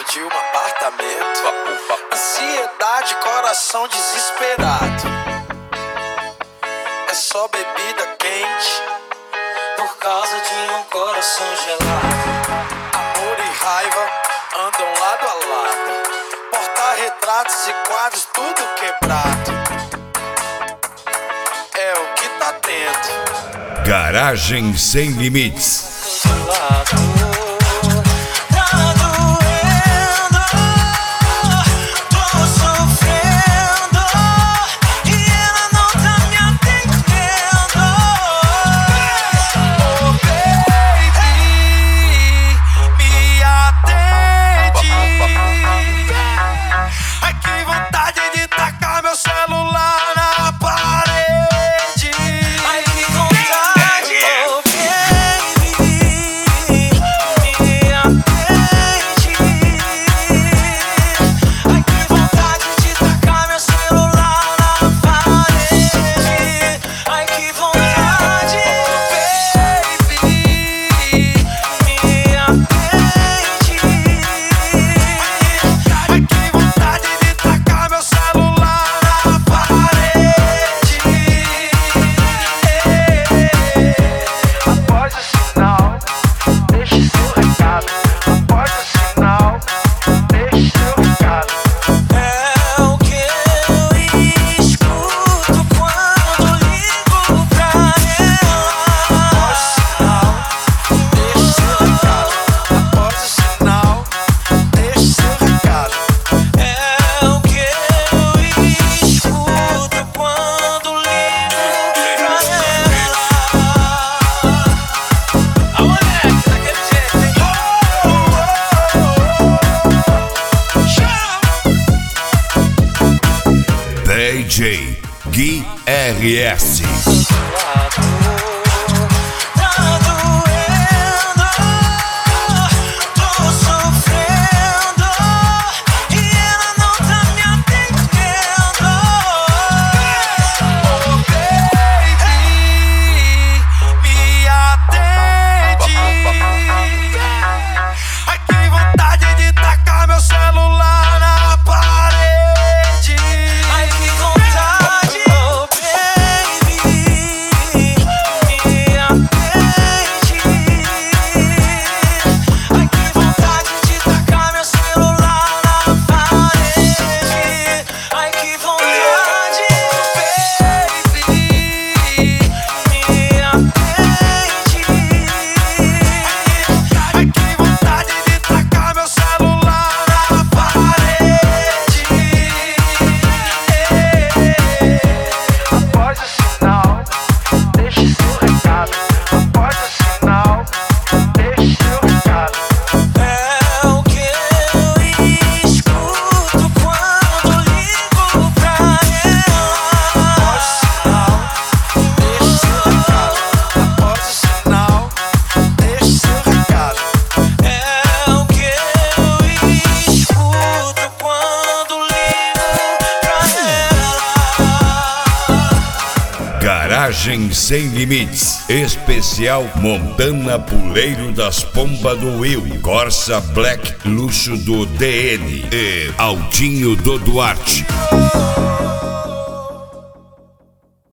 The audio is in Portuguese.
de um apartamento. Ansiedade, coração desesperado. É só bebida quente por causa de um coração gelado. Amor e raiva andam lado a lado. Porta-retratos e quadros tudo quebrado. É o que tá tendo. Garagem Sem Limites. DJ Gui RS. Garagem Sem Limites. Especial Montana Puleiro das Pompas do Will, Corsa Black Luxo do DN e Aldinho do Duarte.